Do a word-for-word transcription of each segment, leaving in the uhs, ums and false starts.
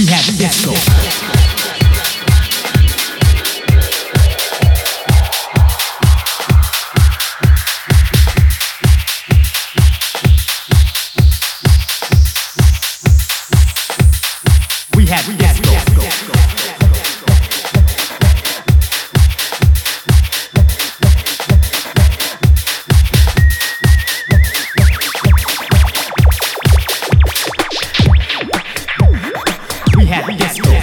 We have disco. We have disco. We have disco.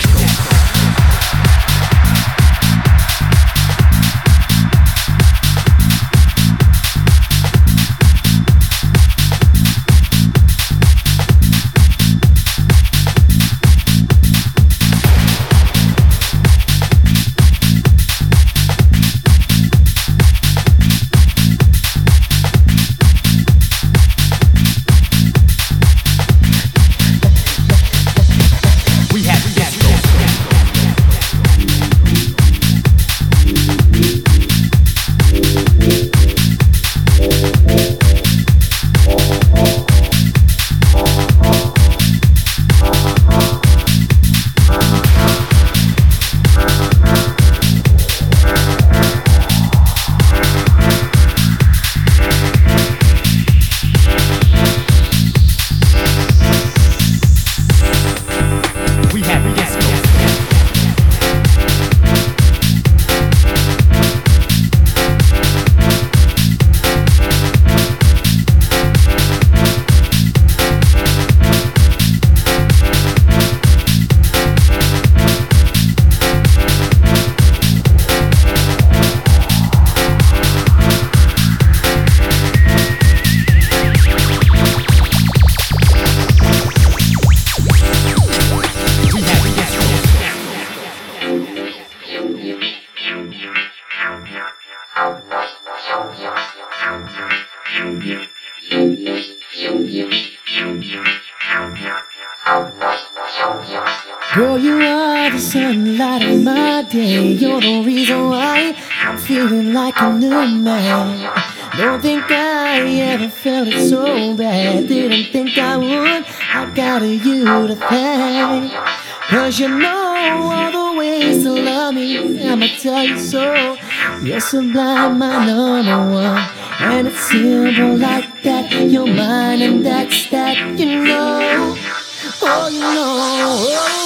Girl, you are the sunlight of my day. You're the reason why I'm feeling like a new man. Don't think I ever felt it so bad. Didn't think I would. I got you to thank. Cause you know all the ways to love me. I'ma tell you so. You're sublime, my number one. And it's simple like that. You're mine and that's that, you know. Oh, you know, oh,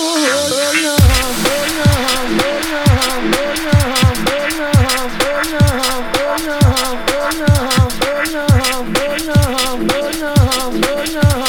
oh, no, oh, no, oh, no, oh, no, oh, no, oh, no, oh, no, oh, no, oh, no, oh, no, oh, no, oh, no, oh, no, oh, no.